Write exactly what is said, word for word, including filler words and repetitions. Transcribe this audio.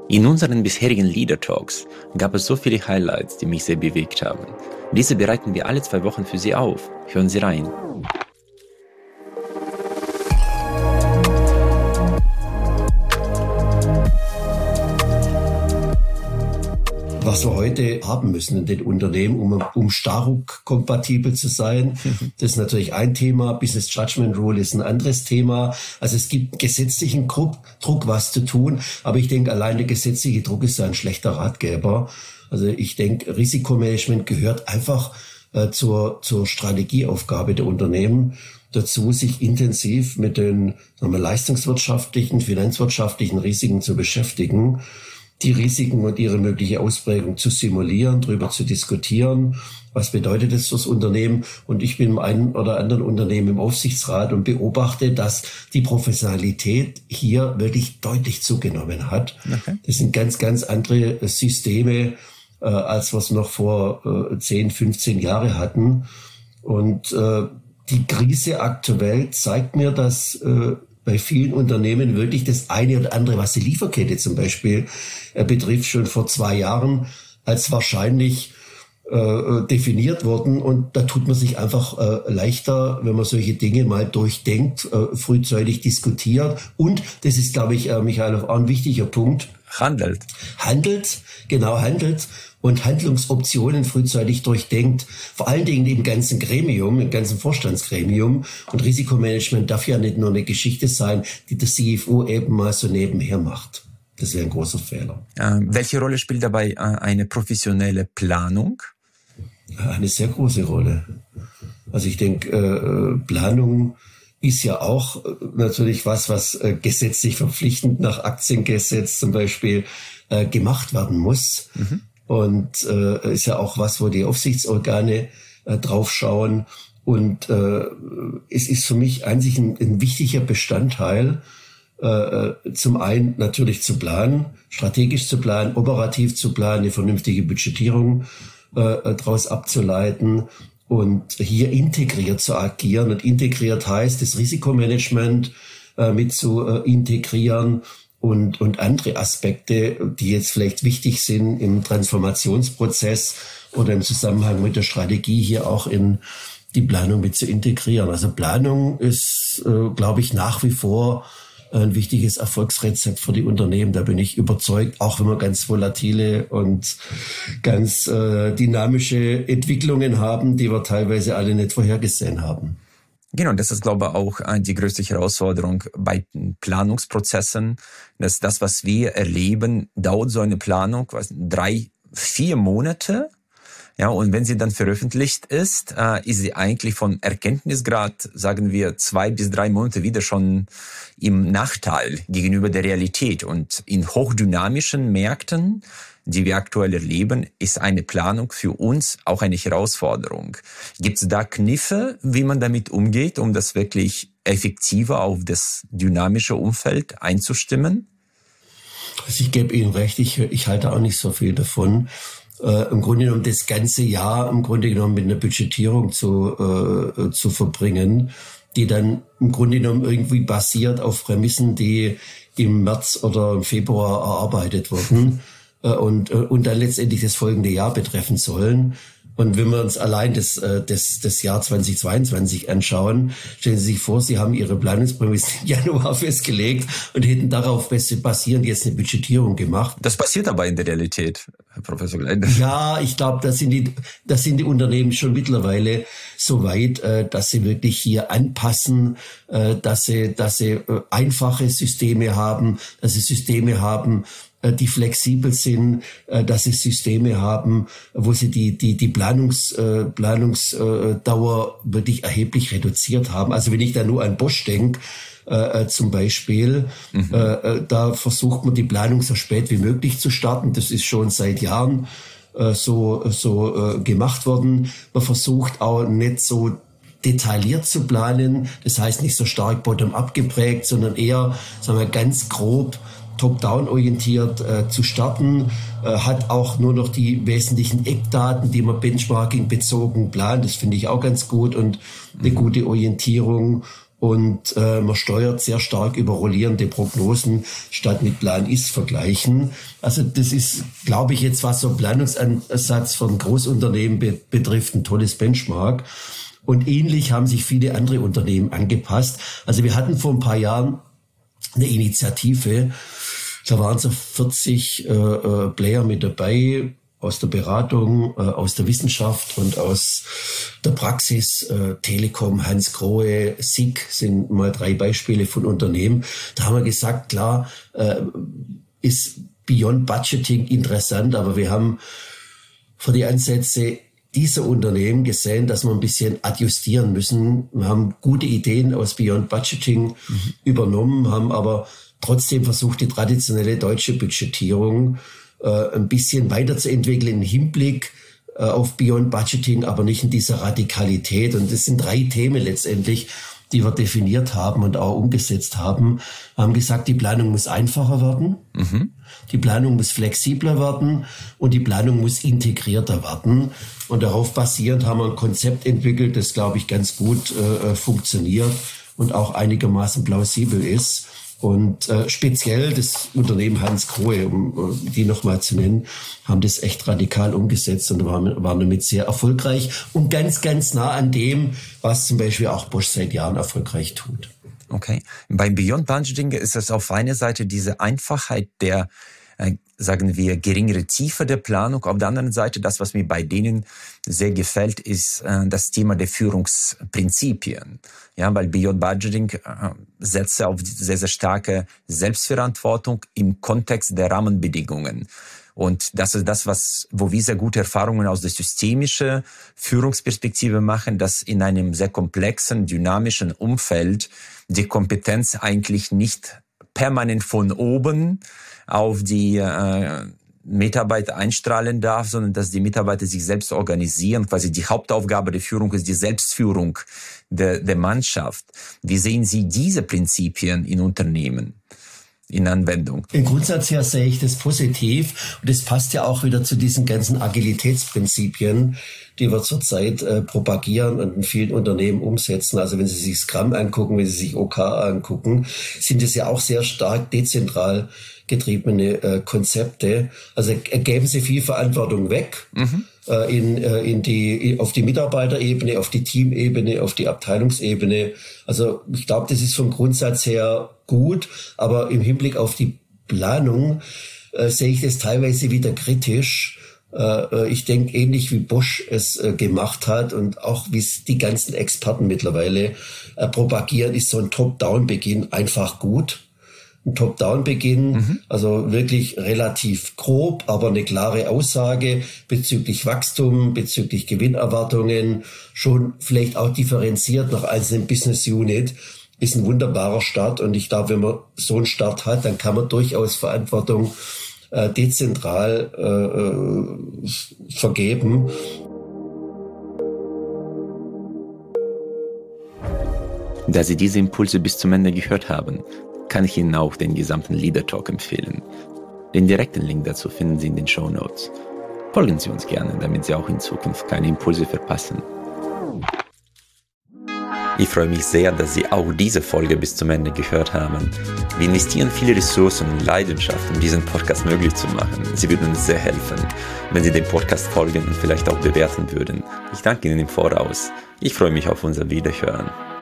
In unseren bisherigen Leader Talks gab es so viele Highlights, die mich sehr bewegt haben. Diese bereiten wir alle zwei Wochen für Sie auf. Hören Sie rein. Was wir heute haben müssen in den Unternehmen, um, um Staruk-kompatibel zu sein. Das ist natürlich ein Thema. Business Judgment Rule ist ein anderes Thema. Also es gibt gesetzlichen Druck, Druck, was zu tun. Aber ich denke, allein der gesetzliche Druck ist ein schlechter Ratgeber. Also ich denke, Risikomanagement gehört einfach äh, zur, zur Strategieaufgabe der Unternehmen dazu, sich intensiv mit den sagen wir, leistungswirtschaftlichen, finanzwirtschaftlichen Risiken zu beschäftigen, die Risiken und ihre mögliche Ausprägung zu simulieren, darüber zu diskutieren. Was bedeutet das fürs Unternehmen? Und ich bin im einen oder anderen Unternehmen im Aufsichtsrat und beobachte, dass die Professionalität hier wirklich deutlich zugenommen hat. Okay. Das sind ganz, ganz andere Systeme, äh, als wir es noch vor äh, zehn, fünfzehn Jahre hatten. Und äh, die Krise aktuell zeigt mir, dass äh, bei vielen Unternehmen wirklich das eine oder andere, was die Lieferkette zum Beispiel äh, betrifft, schon vor zwei Jahren als wahrscheinlich äh, definiert wurden. Und da tut man sich einfach äh, leichter, wenn man solche Dinge mal durchdenkt, äh, frühzeitig diskutiert. Und, das ist, glaube ich, äh, Michael, auch ein wichtiger Punkt. Handelt. Handelt, genau, handelt. Und Handlungsoptionen frühzeitig durchdenkt, vor allen Dingen im ganzen Gremium, im ganzen Vorstandsgremium. Und Risikomanagement darf ja nicht nur eine Geschichte sein, die der C F O eben mal so nebenher macht. Das wäre ein großer Fehler. Äh, welche Rolle spielt dabei äh, eine professionelle Planung? Eine sehr große Rolle. Also ich denke, äh, Planung ist ja auch äh, natürlich was, was äh, gesetzlich verpflichtend nach Aktiengesetz zum Beispiel äh, gemacht werden muss. Mhm. Und äh, ist ja auch was, wo die Aufsichtsorgane äh, draufschauen. Und äh, es ist für mich eigentlich ein, ein wichtiger Bestandteil, äh, zum einen natürlich zu planen, strategisch zu planen, operativ zu planen, eine vernünftige Budgetierung äh, daraus abzuleiten und hier integriert zu agieren. Und integriert heißt, das Risikomanagement äh, mit zu äh, integrieren, und und andere Aspekte, die jetzt vielleicht wichtig sind im Transformationsprozess oder im Zusammenhang mit der Strategie, hier auch in die Planung mit zu integrieren. Also Planung ist, äh, glaube ich, nach wie vor ein wichtiges Erfolgsrezept für die Unternehmen. Da bin ich überzeugt, auch wenn wir ganz volatile und ganz äh, dynamische Entwicklungen haben, die wir teilweise alle nicht vorhergesehen haben. Genau, das ist, glaube ich, auch die größte Herausforderung bei Planungsprozessen. Dass das, was wir erleben, dauert so eine Planung, was, drei, vier Monate. Ja, und wenn sie dann veröffentlicht ist, äh, ist sie eigentlich von Erkenntnisgrad, sagen wir, zwei bis drei Monate wieder schon im Nachteil gegenüber der Realität. Und in hochdynamischen Märkten, die wir aktuell erleben, ist eine Planung für uns auch eine Herausforderung. Gibt es da Kniffe, wie man damit umgeht, um das wirklich effektiver auf das dynamische Umfeld einzustimmen? Also ich gebe Ihnen recht, ich, ich halte auch nicht so viel davon. Äh, im Grunde genommen das ganze Jahr im Grunde genommen mit einer Budgetierung zu, äh, zu verbringen, die dann im Grunde genommen irgendwie basiert auf Prämissen, die im März oder im Februar erarbeitet wurden. Und, und dann letztendlich das folgende Jahr betreffen sollen. Und wenn wir uns allein das, das, das Jahr zweitausendzweiundzwanzig anschauen, stellen Sie sich vor, Sie haben Ihre Planungsprämissen im Januar festgelegt und hätten darauf basierend jetzt eine Budgetierung gemacht. Das passiert aber in der Realität, Herr Professor Gleitner. Ja, ich glaube, da sind die, da sind die Unternehmen schon mittlerweile so weit, dass sie wirklich hier anpassen, dass sie, dass sie einfache Systeme haben, dass sie Systeme haben, die flexibel sind, dass sie Systeme haben, wo sie die die die Planungs äh, Planungsdauer wirklich erheblich reduziert haben. Also wenn ich da nur an Bosch denke, äh, zum Beispiel, mhm. äh, da versucht man die Planung so spät wie möglich zu starten. Das ist schon seit Jahren äh, so so äh, gemacht worden. Man versucht auch nicht so detailliert zu planen. Das heißt nicht so stark bottom-up geprägt, sondern eher, sagen wir, ganz grob top-down orientiert äh, zu starten, äh, hat auch nur noch die wesentlichen Eckdaten, die man Benchmarking bezogen plant. Das finde ich auch ganz gut und eine gute Orientierung. Und äh, man steuert sehr stark über rollierende Prognosen statt mit Plan-Ist-Vergleichen. Also das ist, glaube ich, jetzt, was so Planungsansatz von Großunternehmen be- betrifft, ein tolles Benchmark. Und ähnlich haben sich viele andere Unternehmen angepasst. Also wir hatten vor ein paar Jahren eine Initiative, da waren so vierzig äh, äh, Player mit dabei, aus der Beratung, äh, aus der Wissenschaft und aus der Praxis. Äh, Telekom, Hans Grohe, S I G sind mal drei Beispiele von Unternehmen. Da haben wir gesagt, klar, äh, ist Beyond Budgeting interessant, aber wir haben für die Ansätze dieser Unternehmen gesehen, dass wir ein bisschen adjustieren müssen. Wir haben gute Ideen aus Beyond Budgeting mhm. übernommen, haben aber trotzdem versucht, die traditionelle deutsche Budgetierung äh, ein bisschen weiterzuentwickeln im Hinblick äh, auf Beyond Budgeting, aber nicht in dieser Radikalität. Und das sind drei Themen letztendlich, die wir definiert haben und auch umgesetzt haben. Wir haben gesagt, die Planung muss einfacher werden, mhm. die Planung muss flexibler werden und die Planung muss integrierter werden. Und darauf basierend haben wir ein Konzept entwickelt, das, glaube ich, ganz gut äh, funktioniert und auch einigermaßen plausibel ist. Und äh, speziell das Unternehmen Hans Grohe, um äh, die nochmal zu nennen, haben das echt radikal umgesetzt und waren, waren damit sehr erfolgreich und ganz, ganz nah an dem, was zum Beispiel auch Bosch seit Jahren erfolgreich tut. Okay. Beim Beyond Budgeting ist es auf einer Seite diese Einfachheit der, äh, sagen wir, geringere Tiefe der Planung. Auf der anderen Seite, das, was mir bei denen sehr gefällt, ist äh, das Thema der Führungsprinzipien. Ja, weil Beyond Budgeting äh, setzt auf sehr, sehr starke Selbstverantwortung im Kontext der Rahmenbedingungen. Und das ist das, was, wo wir sehr gute Erfahrungen aus der systemischen Führungsperspektive machen, dass in einem sehr komplexen, dynamischen Umfeld die Kompetenz eigentlich nicht permanent von oben auf die äh, Mitarbeiter einstrahlen darf, sondern dass die Mitarbeiter sich selbst organisieren. Quasi die Hauptaufgabe der Führung ist die Selbstführung der, der Mannschaft. Wie sehen Sie diese Prinzipien in Unternehmen in Anwendung? Im Grundsatz her sehe ich das positiv und das passt ja auch wieder zu diesen ganzen Agilitätsprinzipien, die wir zurzeit äh, propagieren und in vielen Unternehmen umsetzen. Also wenn Sie sich Scrum angucken, wenn Sie sich O K R angucken, sind es ja auch sehr stark dezentral getriebene äh, Konzepte. Also äh, geben Sie viel Verantwortung weg mhm. äh, in, äh, in die, auf die Mitarbeiterebene, auf die Teamebene, auf die Abteilungsebene. Also ich glaube, das ist vom Grundsatz her gut, aber im Hinblick auf die Planung äh, sehe ich das teilweise wieder kritisch. Äh, ich denke, ähnlich wie Bosch es äh, gemacht hat und auch wie es die ganzen Experten mittlerweile äh, propagieren, ist so ein Top-Down-Beginn einfach gut. Ein Top-Down-Beginn, mhm. also wirklich relativ grob, aber eine klare Aussage bezüglich Wachstum, bezüglich Gewinnerwartungen, schon vielleicht auch differenziert nach einzelnen Business Unit, ist ein wunderbarer Start. Und ich glaube, wenn man so einen Start hat, dann kann man durchaus Verantwortung äh, dezentral äh, vergeben. Da Sie diese Impulse bis zum Ende gehört haben, kann ich Ihnen auch den gesamten Leader Talk empfehlen. Den direkten Link dazu finden Sie in den Shownotes. Folgen Sie uns gerne, damit Sie auch in Zukunft keine Impulse verpassen. Ich freue mich sehr, dass Sie auch diese Folge bis zum Ende gehört haben. Wir investieren viele Ressourcen und Leidenschaft, um diesen Podcast möglich zu machen. Sie würden uns sehr helfen, wenn Sie dem Podcast folgen und vielleicht auch bewerten würden. Ich danke Ihnen im Voraus. Ich freue mich auf unser Wiederhören.